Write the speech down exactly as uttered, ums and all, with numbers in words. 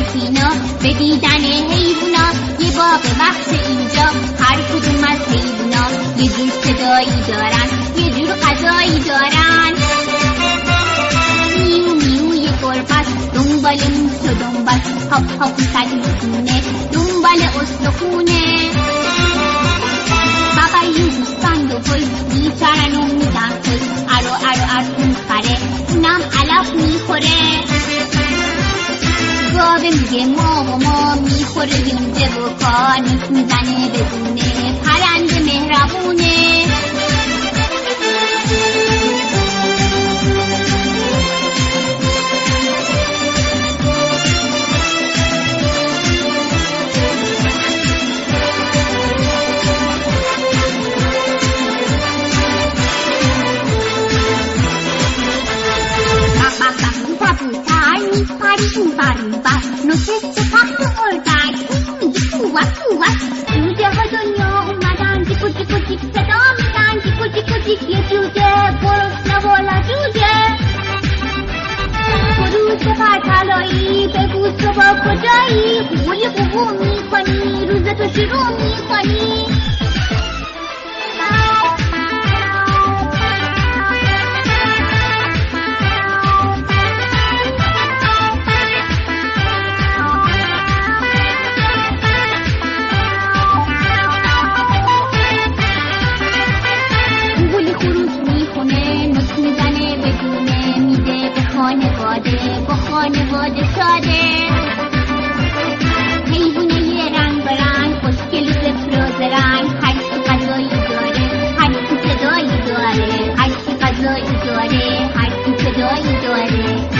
سینا به دیدن حیوونا، یه باغ بحث اینجا، هر کدوم از حیوونا یه جور صدایی دارن، یه جور غذایی دارن. میو میو یه گربه دنبال موس و دنبال، هاپ هاپ سلیسونه دنبال استخونه. بابایی دوستان دو بای میچارن و میدن توی، ارو ارو ارتون خره اونم علف میخوره. گاوه میگه ما و ما میخوره یونجه و کانیس میزنه بدونه، پرنده مهربونه. پریشون برون بر نوشست تخت اردک، میگه قوت قوت. جوجه ها دنیا اومدن، جیکو جیکو جیک صدا میدن، جیکو جیکو جیک یه جوجه برسنه والا جوجه. خروس پرطلایی بگو صبح کجایی، قوی قوو میکنی روزتو شروع میکنی. با خانواده ساده، حیوونه یه رنگ برنگ، خوشگل و زفر و زرنگ. هر کی غذایی داره، هر کی صدایی داره، هر کی غذایی داره، هر کی صدایی داره.